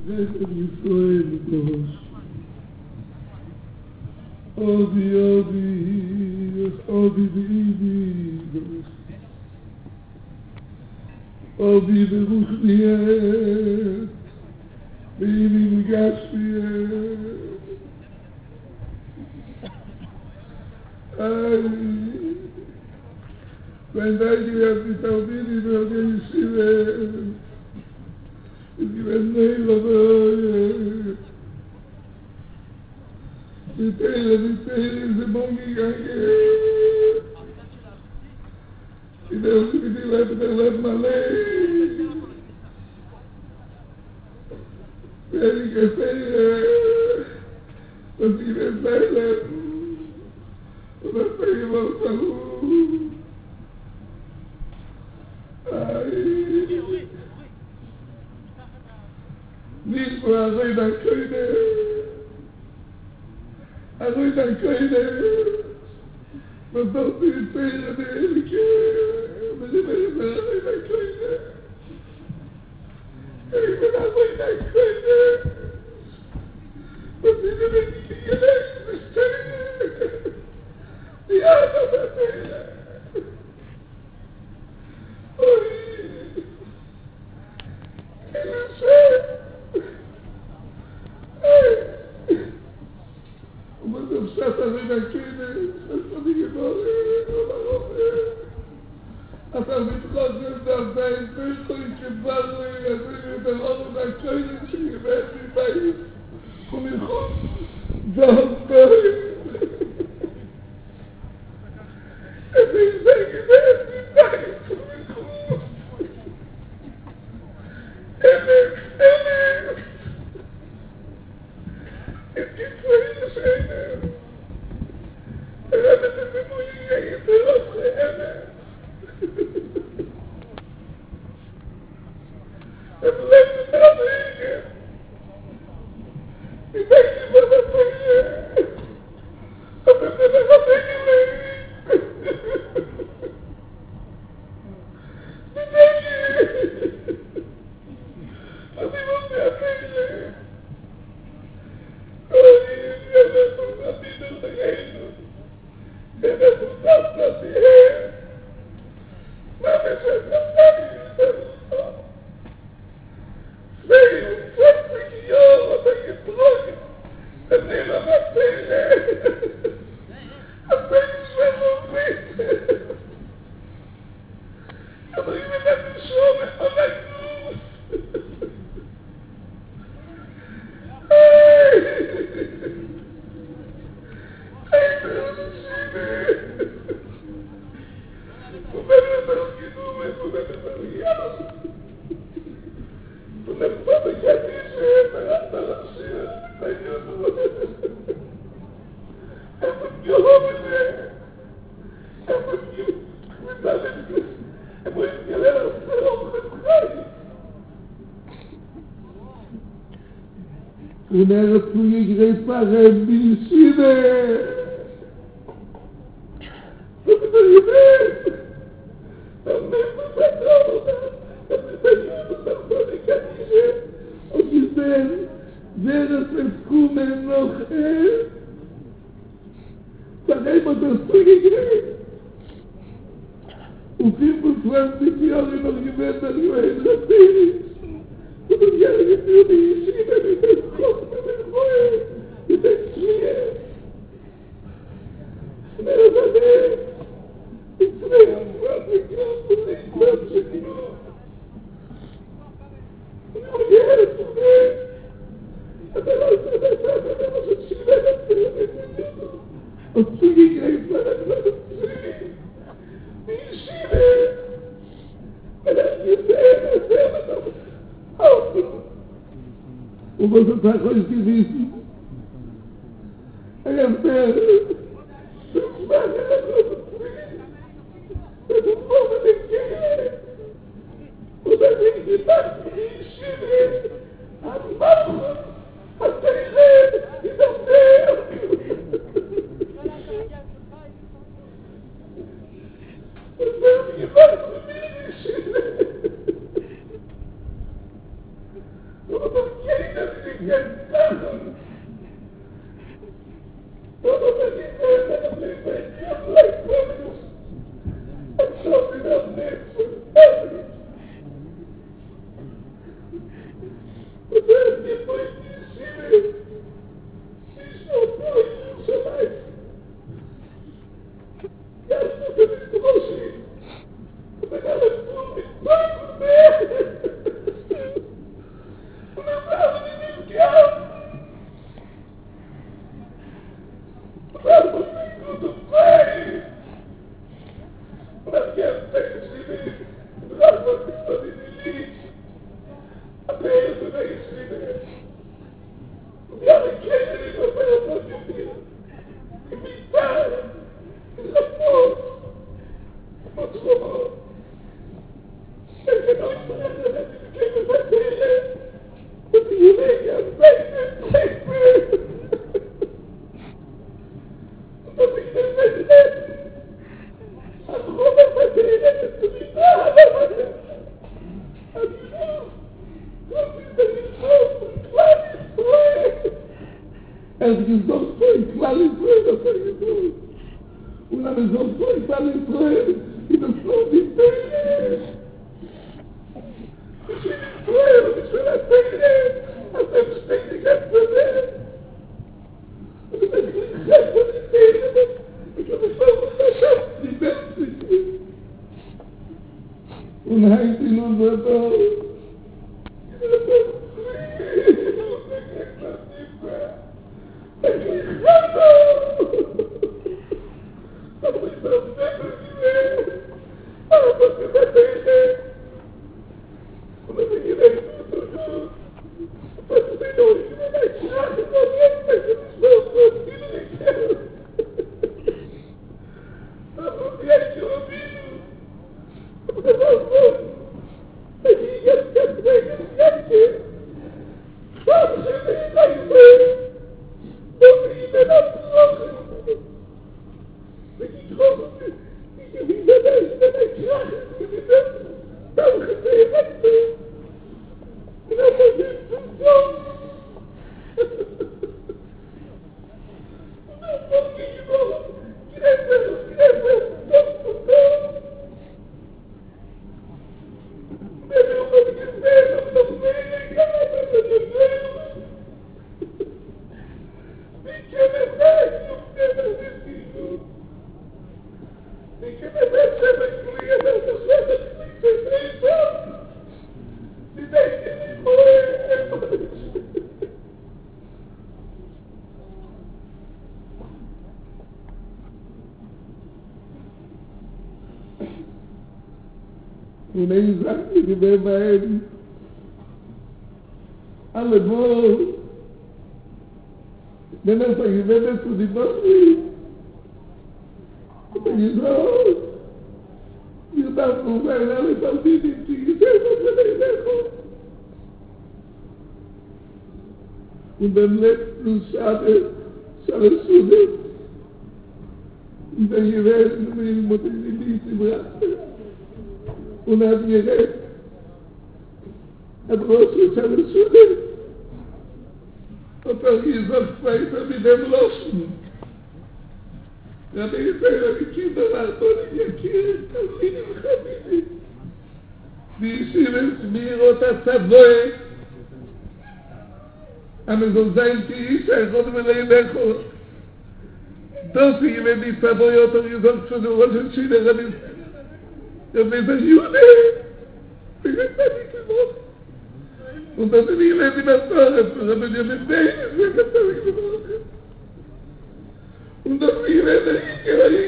Reden Yisrael Kosh. Odi, Odi B'Idi. Odi B'Ruchniet. B'Idi B'Gashmiet. Wenn da ich die Taubini für die Yeshiva, ich bin nicht dabei. Die Teile, sind morgen gegangen. Ich dachte, die Leute mal leben. Wenn ich erzähle, dass ich erzähle, und das bin ich mal verloren. Nicht nur Arroi da Köine, was doch die Zähne der Elke, mit dem Arroi da Köine. Ich bin Arroi da Köine, und die sind nicht die gelegten Zähne, die Adler der Zähne. אתה מתחוזר דרדיים, פשטוי שבאנו יזינו את הרוב הקוינים שיבאת מבית, ומלכות דרדיים. את יזגי ואת מבית, ומלכות. אמת. את כתבי לשאלה. הרמת את אמוני היתרות לאמת. Het leeft het aan de heen. Ik denk niet wat dat voor je. Dat het er gaat heen leven. Ik denk niet. Dat iemand die aan heen leven. Oh, je bent goed dat die nog de heen doet. Je bent goed dat die heen. Maar we zijn dat niet. Und hat zugegriffen, ein bisschen. Was ist das jetzt? Dann nimmt man das auch, dann ist das Juden, dann soll ich ja nicht. Und sie sehen, wer das jetzt kommen noch ist, dann hat man das zugegriffen. Und 25 Jahre noch gewählt, dann gewählt das Ding. Und dann ja, ich will die Yeshiva, ich will Gott, ich will Feuer, ich will Schmier. Und er sagt, ich 22 Grad und ich 20 Grad. Und ich will jetzt zu sehen. Und er sagt, er muss ein Schmier, und zugegriffen, er hat gesagt, die Yeshiva. Er hat gesehen, und was hat er euch gewissen? Er hat er und er hat gesagt, ich schiebe am Mann, hat er gesagt, ich dachte, und er hat gesagt, ich schiebe. Und er hat Und ich sagte, ich bin bei ihm. Alle wohl. Wenn er sagt, ich werde zu die Bosni. Und ich so, ich darf nur sein, alles auf die ich und beim letzten Schade, und dann gewählt, mir muss ich die Liebe brachte. Und hat mir recht, große Schade, und dann gesagt, weiter mit dem Loschen. Ja, die Fehler, die Kinder waren doch nicht erklärt, das Leben kann ich. Die schieben es mir unter Savoy. Aber so sein die ich habe mir leiden. Das ich wenn die Savoy oder gesagt schon was sie da ist. Der mit der Jude. Ich bin nicht geworden. Und dann die wenn die das aber die mit der und das ich wenn ich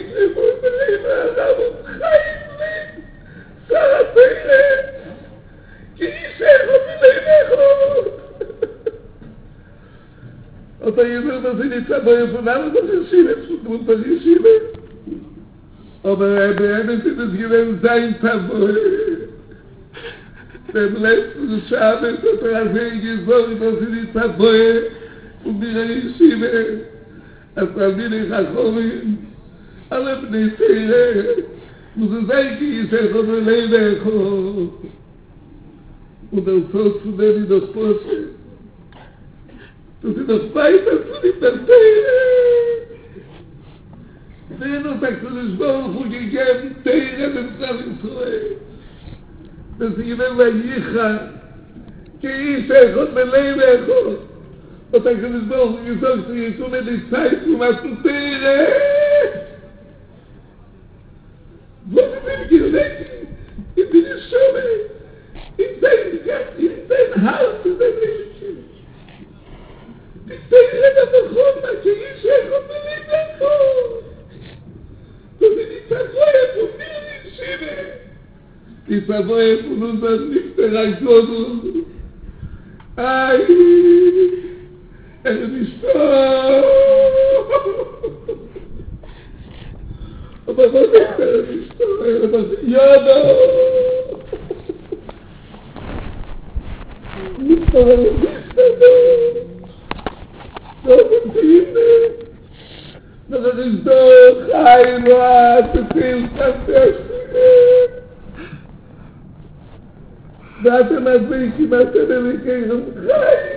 אז היזר das nicht dabei von allem, das ist Schiebe, und das ist Schiebe. Aber beenden Sie das gewesen sein, Tavoy. Beim letzten Schabbat hat sehr gesorgt, dass Sie nicht Tavoy und die Schiebe. Als Rabbi Chachamim, alle Bnei Seire, müssen sein, die ist von der Lebe. Und dann so zu nehmen das Porsche. dass sie das Weiter zu nicht erzählen. Den hat er zu den Schwolchen gegeben, der dem Zell Israel. Dass sie gewinnt bei Jicha, ki Echot Melei Echot. Und er kann es doch gesagt, dass ich komme die Zeit, was zu teilen. Wo sind die Gelegen? Ich bin die Schule. Ich bin Haus, ich bin Leben. Ich teile das Echot, dass ich Echot Melei Echot. Das ist die Savoie von mir in Schiene. Die Savoie von unseren Lichterreichsonnen. Ai, ist tot. Aber was ist nicht tot? Was ist Jada? Nicht tot. So sind sie nicht. Das ist doch Heimat, das ist fantastisch. Warte mal, ich mache den Weg und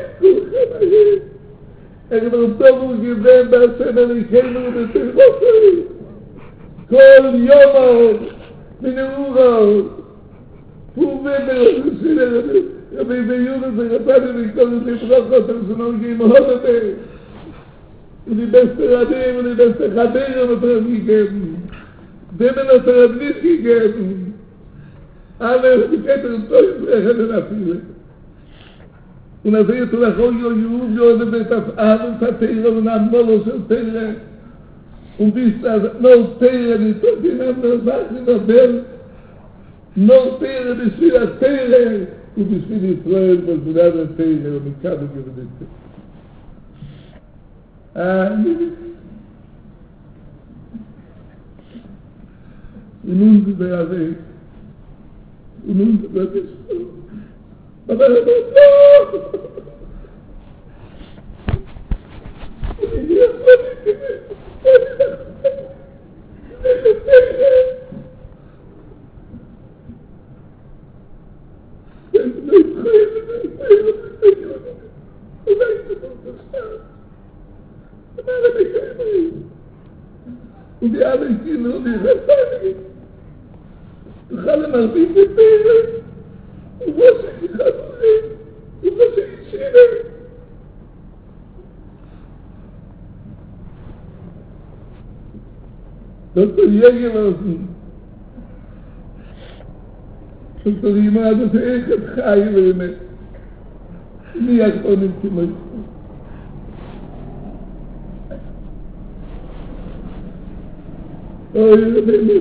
ich will so gesehen, dass ich und das כל יום מנעורו הוא ובשביל רבי ביונה ורבני וכל זה ברוכות על שנוגעים הודתה ולבסטרדים ולבסטחדים ותרגיגם דמן התרבניסקיגם אבל כתר טוב אחד לנפילה ונביא אותו לכל יום יום ובתפעל ותתירה ונעמולו של תירה und dies das no Teile nicht so die andere Sachen in der Welt no Teile bis für das Teile und bis für die Freunde was für das Teile und ich habe gewinnt in uns der Weg in uns wird es aber und die alle Kinder und die Verteidigung du alle mal wie die Pere und was ich habe und was ich sehe das ist ja gelassen das ist immer das echt Heilene nie hat auch nicht gemacht oh, ich bin nicht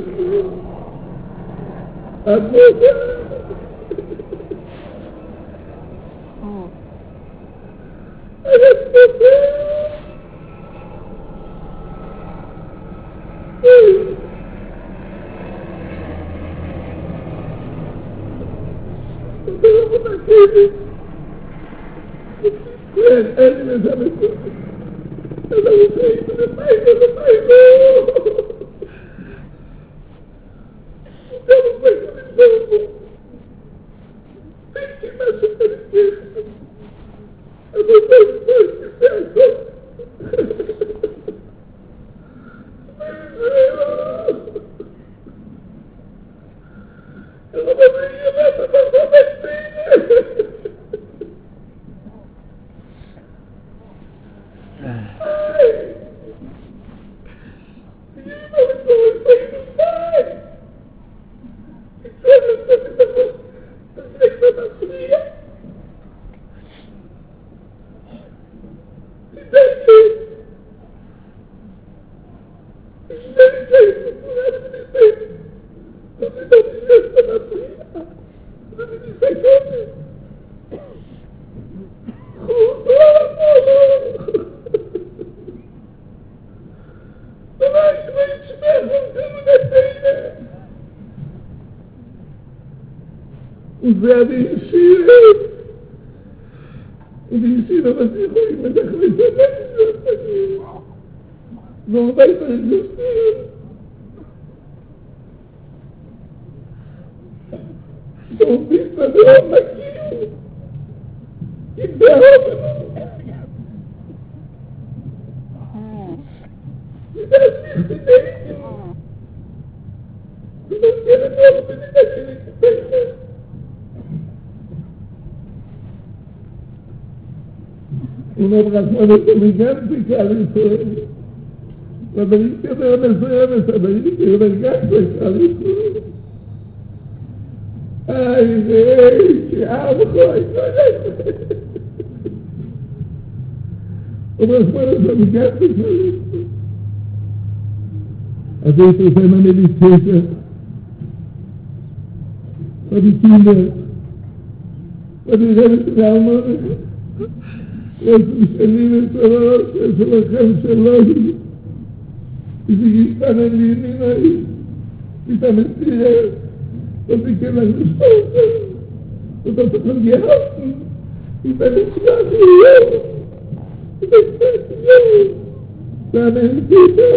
werde ich schielen. Und ich sehe, was ich heute mit der Christen Menschen so weiter existieren. So bist du der Magie. In der Hoffnung. Una razón gigante al Israel. La delicia de la Israel es la delicia del gato al Israel. Ay, qué algo, ay, otras fuerzas gigantes al Israel. A veces se llama deliciosa. La vigilia. La vigilia de alma. Es el Salvador, es el Cancelón, y si están en línea y esta mentira, no se quedan los ojos, no se cambiaron, y felicidad, la mentira,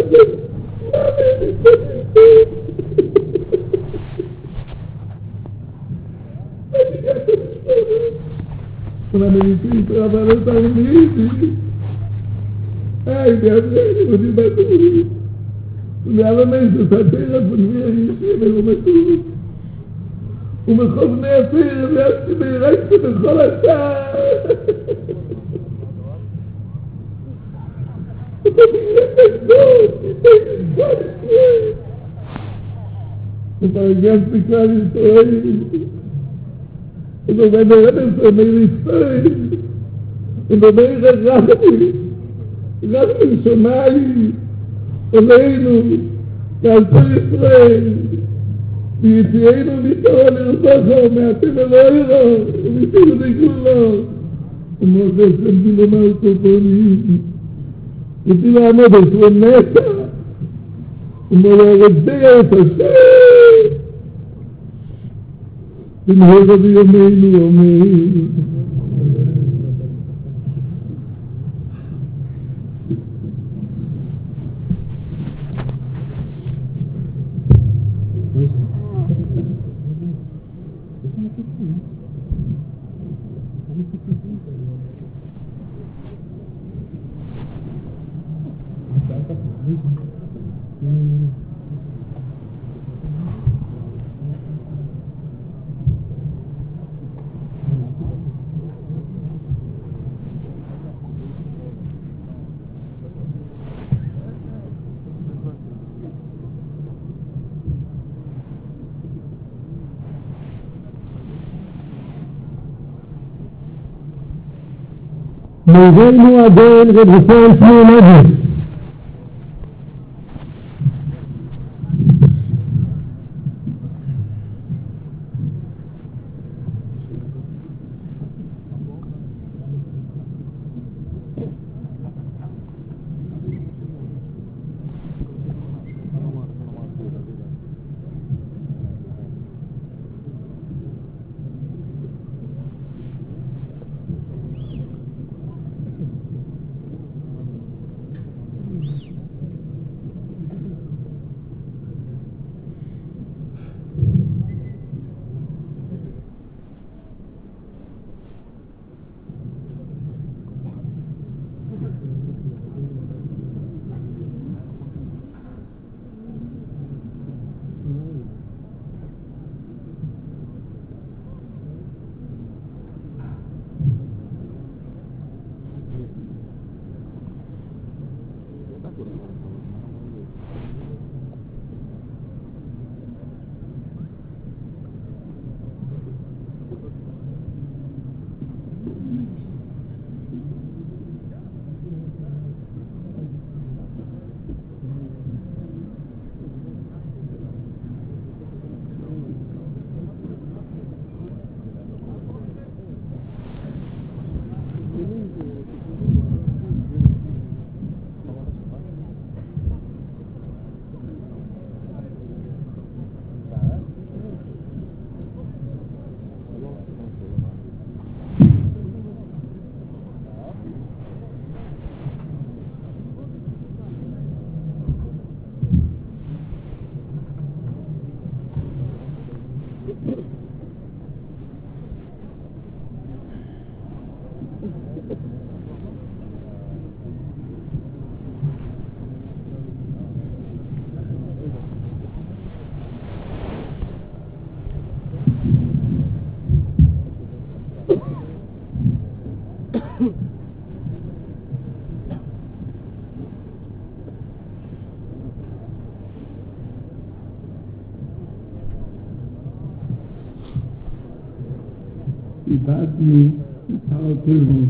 una medicina para estar libre. Ay, Dios mío, me mató. Nada menos essa terra por mim aí, me matou. Uma jovem filha, me acho que me coração. Para explicar isso aí. Und wenn der Rettungsarmee steht, und der Meere Ratten Somali, Oleinu, Galto Israel, ויציאנו מתאו לרצחו, מעטים אלוהינו, ומיתינו לגולו. ומוזס למדו לומר קופונים, ותי לעמוד על סו נטע, ומולה רצדיה את השם, ונהרה בימינו יומנו. موزين وعدين غير حسين اسمه نجم איבדנו את הטבע.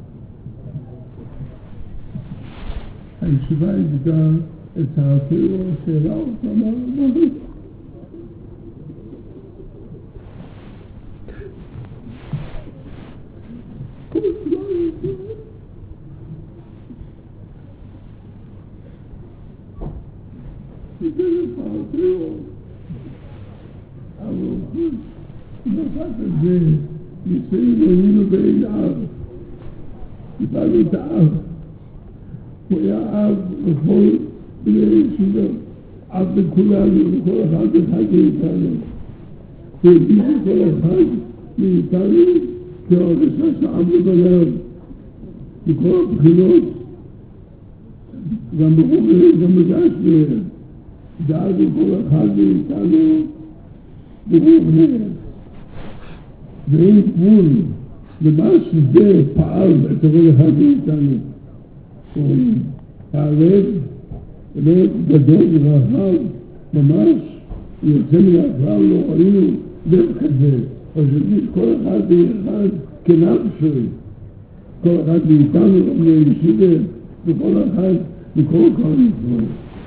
הישיבה איבדה את הטבע שאלה אותה מהרמות. ניסינו היינו בעין אב, איבדנו את האב. הוא היה אב לכל בני ישיבה, אב לכולנו, לכל אחד מאיתנו. הוא הביא לכל אחד מאיתנו כהרגשה שעבנו בלב, מכל הבחינות, גם ברוחים, גם בגשמיהם. דאג לכל אחד מאיתנו ברוחים. ואין גבול למה שזה פעל את כל אחד מאיתנו. הלב, לב גדול ורחב, ממש, יוצא מן הכלל לא ראינו לב כזה, או כל אחד ואחד כנפשי, כל אחד מאיתנו, לישיבה, וכל אחד, וכל ישראל.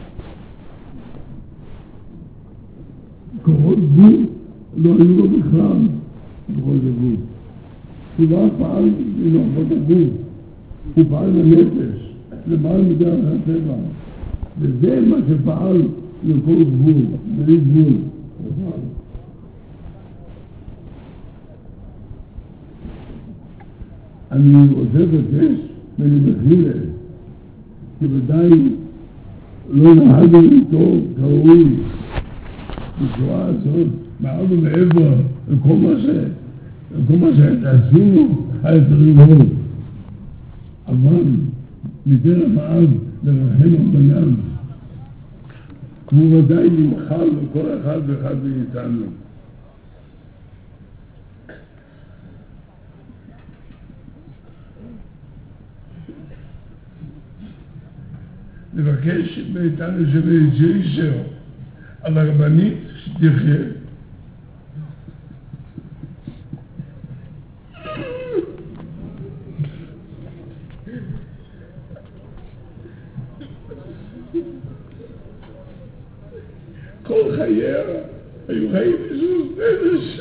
כוחות גוף לא היו לו בכלל. בכל הגוף. הוא לא פעל לנוחות הגוף, הוא פעל לנפש, למען מדרך הטבע. וזה מה שפעל לכל גבול, בלי גבול. אני רוצה לבקש ואני מחילה, כי ודאי לא נהגנו איתו כראוי בצורה הזאת, מעל ומעבר לכל מה שעשינו היה צריך לראות. אבל מדרך האב לרחם הבנם, כמו ודאי נמחל לכל אחד ואחד מאיתנו. לבקש מאיתנו שביישר על הרבנית שתחיה. כל חייה היו חיים איזוס נפש.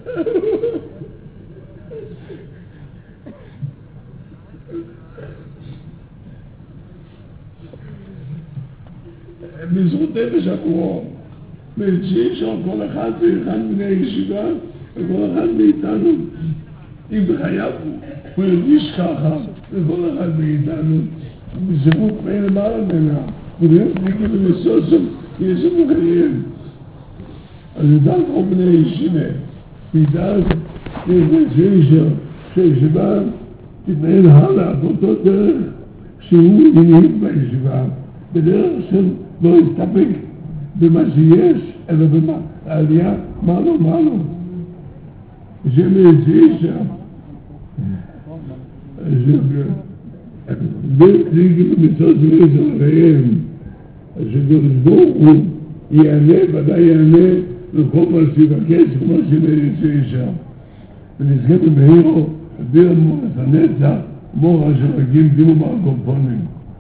בזכות נפש עבורו, והציע של כל אחד ואחד בני הישיבה, וכל אחד מאיתנו, אם בחייו הוא הרגיש ככה, וכל אחד מאיתנו, בזכות מי למעלה ממנה, ולהיות נגיד ולסוסם, יסמו חייהם. אז ידעת כל בני הישיבה, ידעת שהישיבה תתנהל הלאה באותו דרך שהוא ינהיג בישיבה, בדרך של לא יסתפק במה שיש, אלא בעלייה מעלו. שמייציא ונגיד במצוות של חייהם, שקדוש ברוך הוא יענה, ודאי יענה לכל מה שיבקש, כמו שמייציא שם. ונזכה במהירו, אדיר את הנצח, מורה שמגיעים דימו מהקומפונים.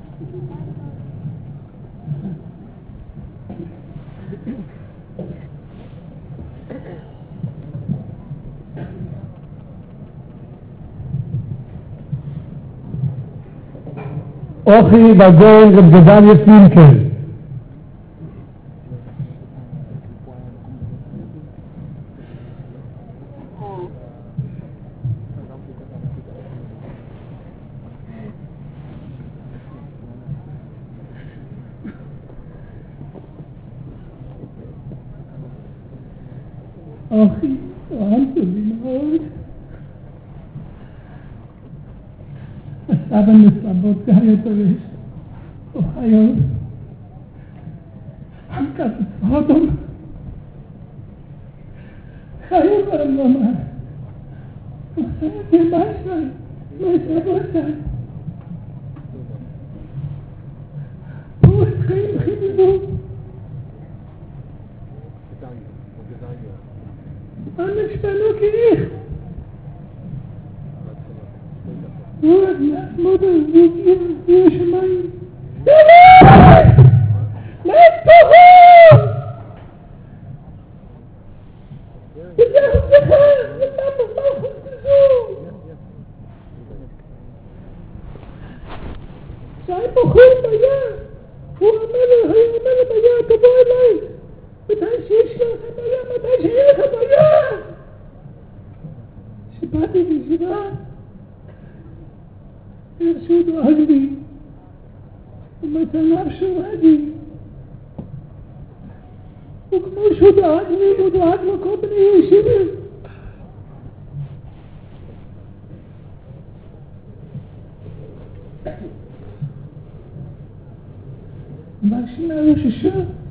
אוכי בגון רב גדליה פינקל. אוכי, אהבת לי מאוד. הסבא נסבות גאיות הרש, אוחיות, עמקת ספודם, חיים הרמומה, וחיים כמשל, was רבותיי. הוא התחיל חינוך. אנא שפנו כריך. הוא עד מעמוד הרבוקים והשמיים. דלת! להתפחות! וזה הבטחה! וזה הבטחה כזו! שהיה בחור ביד! הוא המלך, היה המלך ביד, תבוא אליי! מתי שיש לך ביד, מתי שיש לך ביד! שבאתי בישיבה, הרשו דואג לי, ומצלם שורד לי. וכמו שהוא דואג לי, הוא דואג לכל בני ישיבה. מה שינה ראשישה?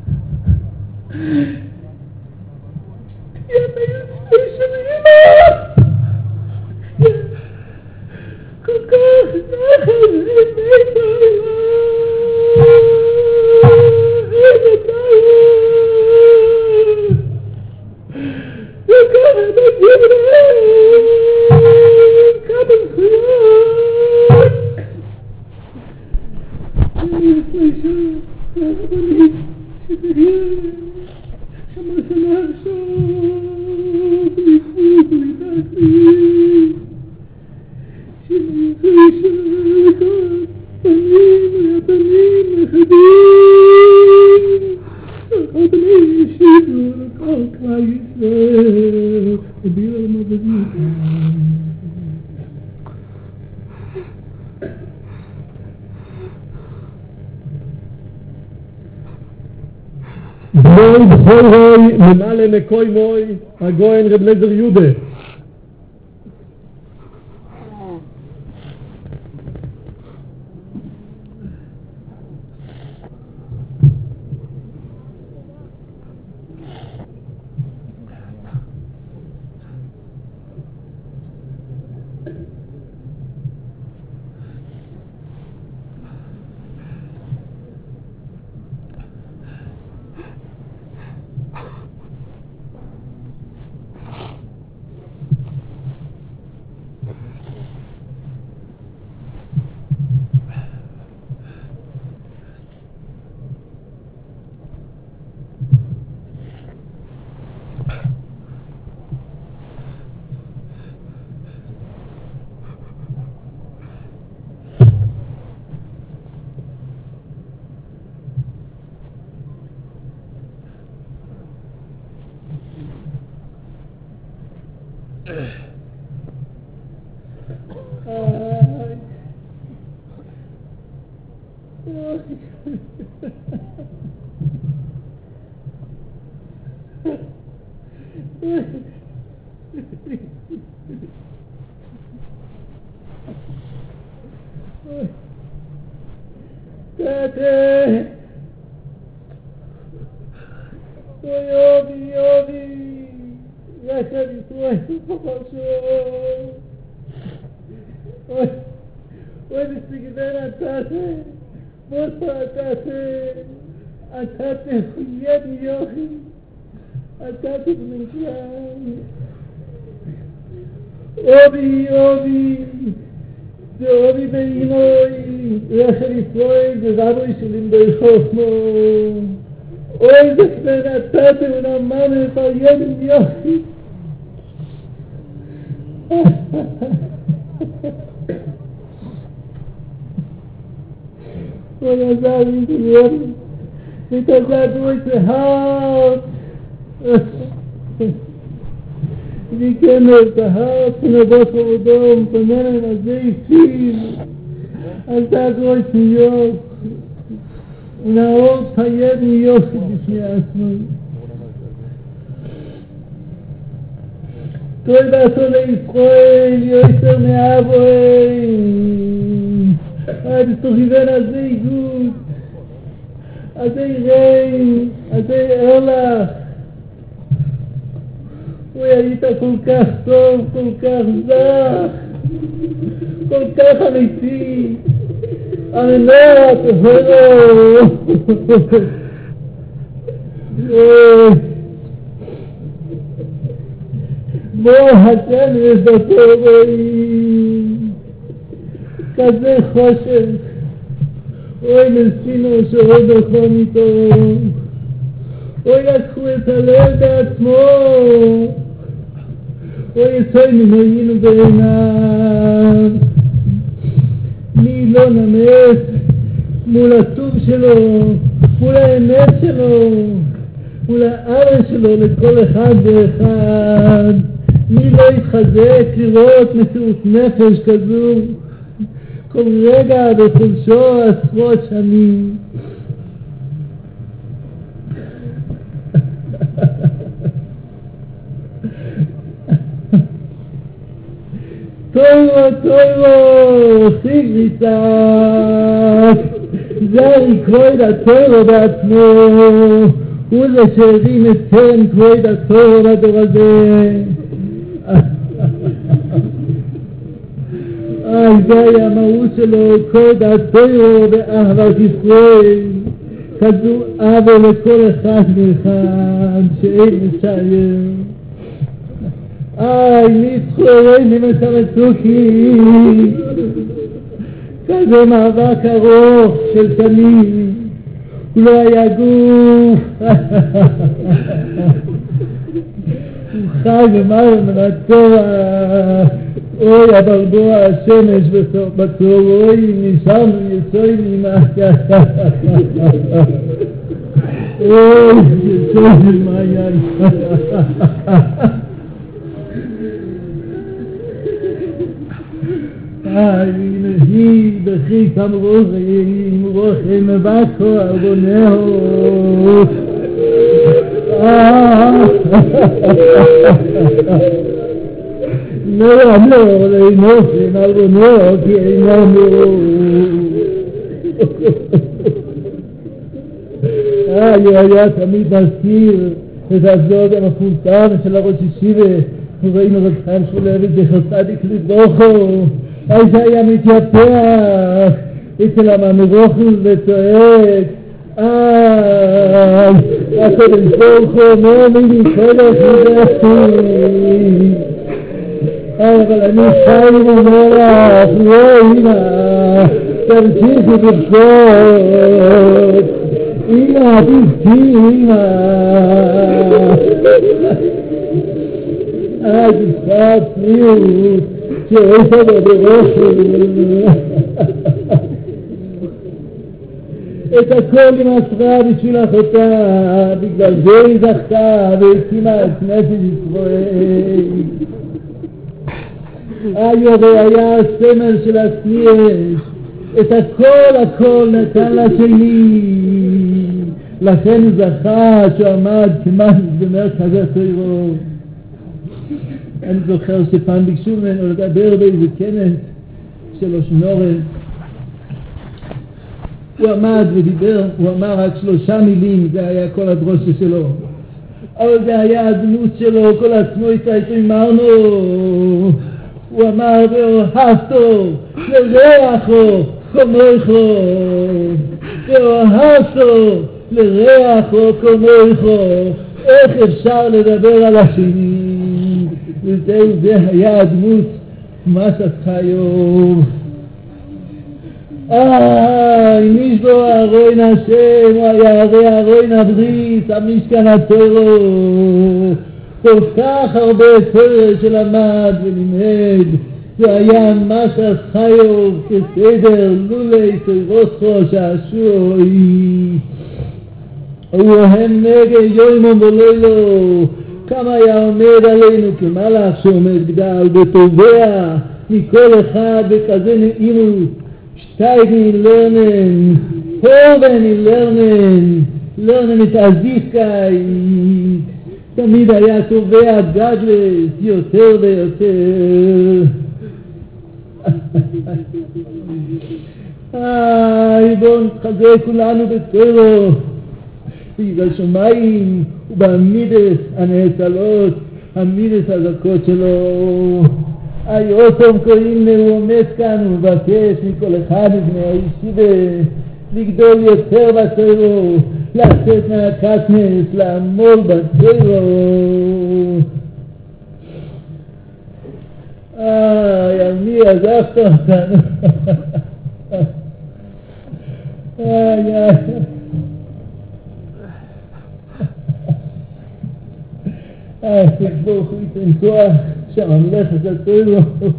תהיה מיוצאי של אמא! כל כך נחת את העולם! בני בכל רוי ממלא מקוי מוי הגוין רב אליעזר יהודה Obi beimoi, rachel Yisroel, Gezaboi Shilim Beichosmo. Oy, das Benatate und am Mann bei jedem Jochi. Und sagt, mit der durch Haut. wie kennen את ההר פנבות חרודום, פנן הזה אישים, על תעגוי תניות, ונערות חייב מיוסי בפני עצמו. תוי בעשו לישראל, יויסר מאבוי, בסתוכיבן הזה איגוד, הזה ריין, הזה ארלך, הוא היית כל כך טוב, כל כך זך, כל כך אמיתי, המנוע תפרו. בוא השמש בטורים, כזה חושך, אוי נסינו שעוד נכון איתו, אוי לקחו את הלב בעצמו, אוי יצוי ממנו בעיניו, מי לא נמס מול הטוב שלו, מול האמת שלו, מול הארץ שלו לכל אחד ואחד, מי לא יתחזק לראות מציאות נפש כזו כל רגע בחודשו עשרות שנים. טוירו, חיג ריצק, זרי כבוד הטוירו בעצמו, הוא זה שהרים את קרן כבוד הטוירו בדור הזה. זה המהות שלו, כבוד הטוירו באהבת ישראל, כזו אבא לכל אחד ואחד שאין מסייר. ניצחורי ממתמצוקי, כזה מאבק ארוך של שנים, הוא לא היה גוף, הוא חי ומר מנצח, אוי הברבוע השמש בצהריים, נשארנו יצוי ממעקה, אוי יצוי ממעיין. נהי בכי כמרוכים רוכים מבקו ארבונהו לא אמור לנופים ארבונהו כי אינם היה תמיד מזכיר את הזוג המפורסם של הראש ישיבה וראינו רק חיים שולבת בחסדיק לבוכו אז היה מתייפח אצל הממרוחים וצועק הקודם סולחו מומי חלק מדעתי אבל אני חי ומרח לא אמא תמשיכי בבקות אמא תבכי אמא יפעת צניעות שעושה בראשי את הכל היא מסרה בשביל אחותה בגלל זה היא זכתה והקימה את כנסת ישראל היה הסמל של הסניאש את הכל נתן לשני לכן הוא זכה שעמד כמעט במרכז התורה. אני זוכר שפעם ביקשו ממנו לדבר באיזה כנס של אושנורן. הוא עמד ודיבר, הוא אמר רק 3 מילים, זה היה כל הדרושה שלו. אבל זה היה הדמות שלו, כל עצמו איתו אמרנו. הוא אמר ואוהבתו, לרעכו, כמוכו. ואוהבתו, לרעכו, כמוכו. איך אפשר לדבר על השני? וזהו, זה היה הדמות מסת חיוב. נשבו ארוין השם, הוא היה הרי ארוין הברית, המשכן התורה. כל כך הרבה תורה שלמד ולימד, זה היה מסת חיוב כסדר לולי תורוסו שעשוי. הוא אוהב נגד יוימון ולילו, כמה היה עומד עלינו כמלאך שעומד גדל ותובע מכל אחד בכזה נעימות. שטייגני לרנן, הובני לרנן את עזיפקאי. תמיד היה תובע גדלס יותר ויותר. בואו נתחזק כולנו בתורה בגלל שמיים ובמידס הנאצלות, המידס הזכות שלו. היותם קוראים הוא עומד כאן ומבקש מכל אחד מבני הישיבה לגדול יותר בתורה, לצאת מהקטנס, לעמול בתורה. על מי עזבת אותנו? ברוך הוא ייתן כוח שהממלכת התורה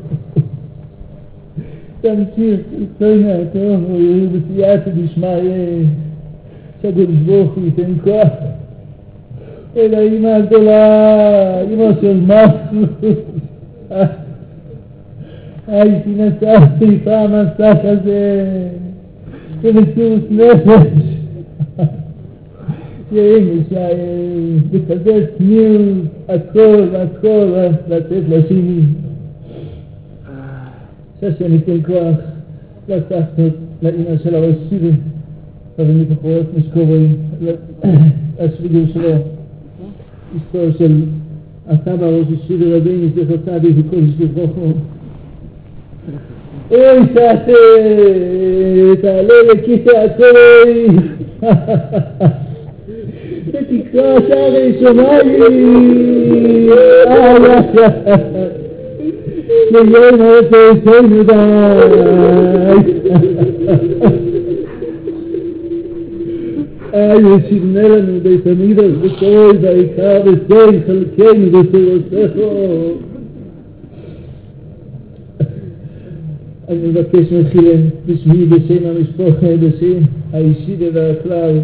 תמשיך לצוי מהטוב ויהיו בסייעתא דשמיא, שהקדוש ברוך הוא ייתן כוח אל האמא הגדולה, אמא של מסעוד. הייתי נסעתי פעם מסע כזה במסירות נפש, בכזה צניעות, הכל לתת לשני, שהשם ייתן כוח לקחת לאמא של הראש שירי אבל מתחורת משקורים השביגור שלו, אשתו של הסבא ראש שירי רבינו זכר צדיק וכל שבחו. אוי תעלה לכיסא הצורי ותקרא שערי שמיים ליום הרפאתנו די. ישבנה לנו בית המקדש בקול והעיקר ושם חלקנו בפירותיכו. אני מבקש מכם בשמי בשם המשפחה, בשם הישיבה והכלל,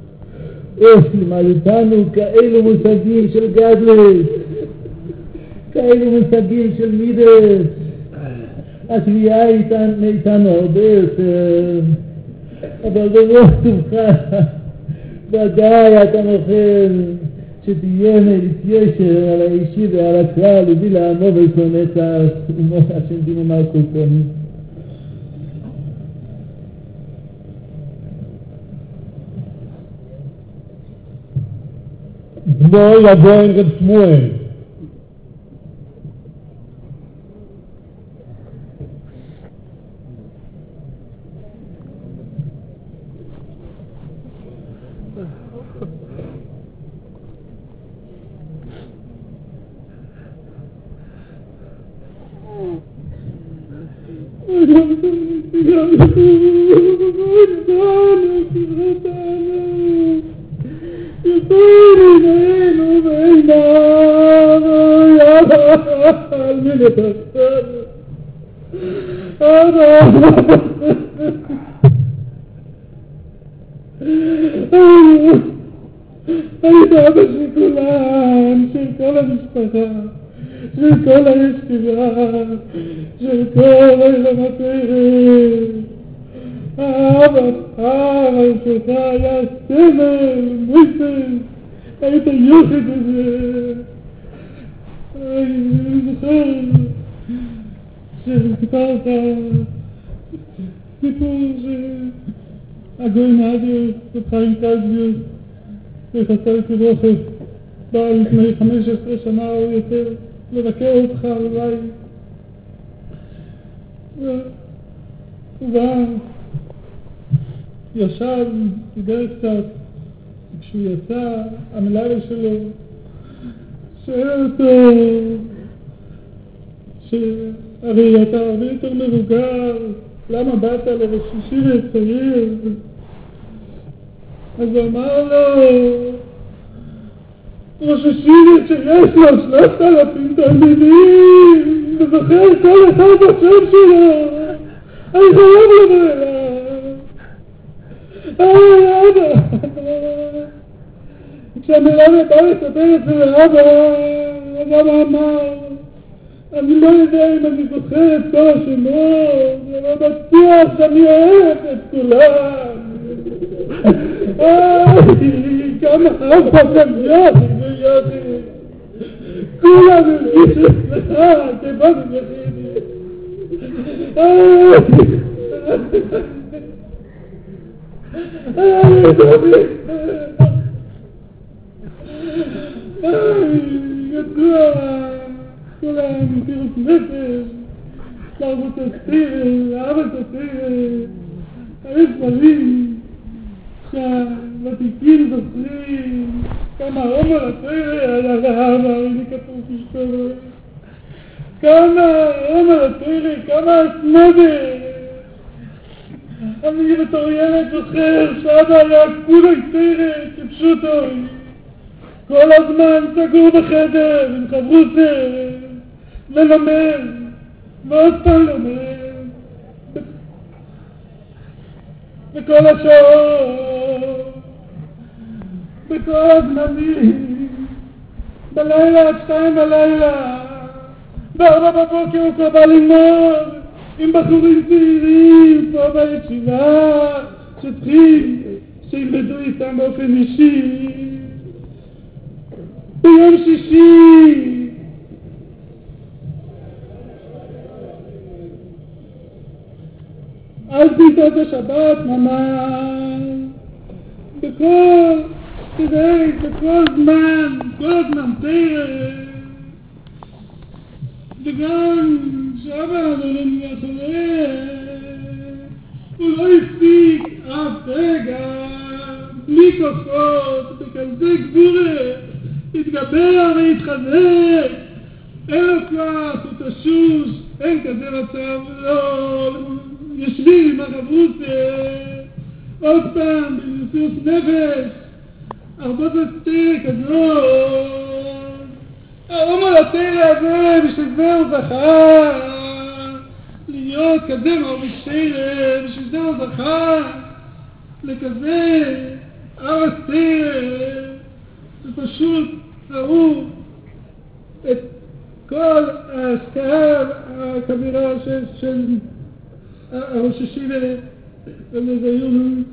לימדתנו כאלו מושגים של גדלת, כאלו מושגים של מידס. התביעה איתנו הרבה יותר, אבל ברוח טובך ודאי אתה מוכר שתהיה להתיישר על הישיבה ועל הכלל ובלי לעמוד ולשונאך ומות השם דינו מלכותנו. בואי הגויין רב שמואל. היית אבא של כולם, של כל המשפחה, של כל הישיבה, של כל הילמתרים. האבא שלך היה סמל, מויסן, היית יוחד הזה. אני זוכר שסיפרת סיפור שהגוי נהדר, חיים קלביוס, וחסר כברוכת, בא לפני 15 שנה או יותר לבקר אותך אולי. הוא בא, ישב, דיבר קצת, כשהוא יצא, המלאי שלו שואל אותו שהרי אתה הרבה יותר מבוגר, למה באת לראש ישיבה צעיר? אז הוא אמר לו, ראש ישיבה שיש לו 3,000 תלמידים, וזוכר כל אחד בשם שלו, אני חייב לבוא אליו. אבא, כשהמלמד בא לספר את זה לאבא, אבא אמר, אני לא יודע אם אני זוכר את כל השמות, אבל בטוח שאני אוהב את כולם. כמה אבא כאן יחי, כולם הרגישו אצלך, כבאנו יחידי. ידוע, כל המסירות נפש, לעבוד התרא, לאהבת התרא, יש דברים שהוותיקים זוכרים, כמה עומר התרא על הרעבה, הנה כתוב תשתור, כמה עומר התרא, כמה הסמודר. אני בתור ילד זוכר שאבא היה כולו תרא כפשוטו, כל הזמן סגור בחדר עם חברוסה, ללמד, ועוד פעם לומד, בכל השעות, בכל הזמנים, בלילה עד 2 בלילה, ב4 בבוקר הוא כבר בא ללמוד, עם בחורים צעירים פה בישיבה, שצריכים שילמדו איתם באופן אישי. ביום שישי על ביתות השבת ממש, בכל זמן, כל זמן תרא, וגם שאבא אחרי, הוא לא הפסיק אף רגע, בלי כוחות, בכזה גבורה, התגבר והתחזק, אין לו כוח, הוא תשוש, אין כזה מצב, לא, יושבים עם החברוסה, עוד פעם, במסירות נפש, ארבות התרא כזאת, העומר התרא הזה, בשביל זה הוא זכה, להיות כזה מעומק תרא, בשביל זה הוא זכה, לכזה ארץ תרא, ופשוט ראו את כל ההשקעה הכבירה של הראש השיבה ולזיון,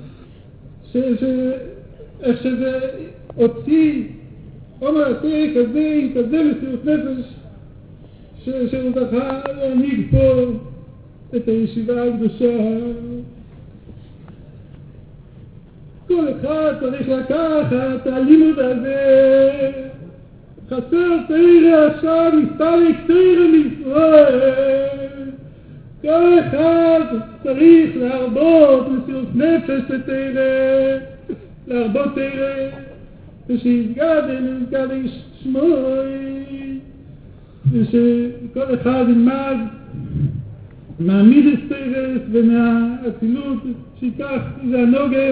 איך שזה הוציא עומר התרא כזה, עם כזה מסירות נפש, שהוא זכה להנהיג פה את הישיבה הקדושה. כל אחד צריך לקחת הלימוד הזה, חסר תרא עכשיו, מסתלק תרא מישראל. כל אחד צריך להרבות מסירות נפש לתרא, להרבות תרא, ושיסגד שמוי, ושכל אחד ילמד מהמידס תרא ומהאצילות, שיקח זה הנוגה,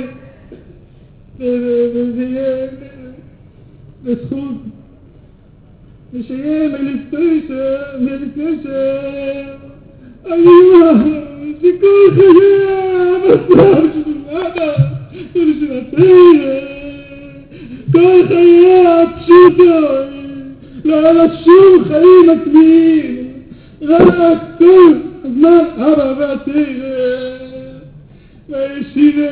וזה יהיה בזכות, ושיהיה מליצושר, שכל חיי המצב של אבא ושל התרא, כל חיי הפשוטו, לא היה לה שום חיים עצמיים, רק כל הזמן אבא והתרא, והישיבה,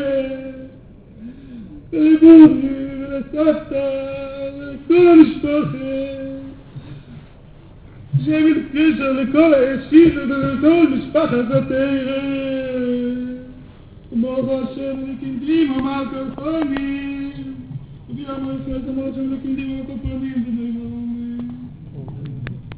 ולבורי, ולסבתא, ולכל המשפחה, שיהיה קשר לכל הישיבה ולכל משפחת התרא. וברוך השם לקנדים אמר כל פנים, וביום הראשון אמר השם לקנדים אמר כל פנים,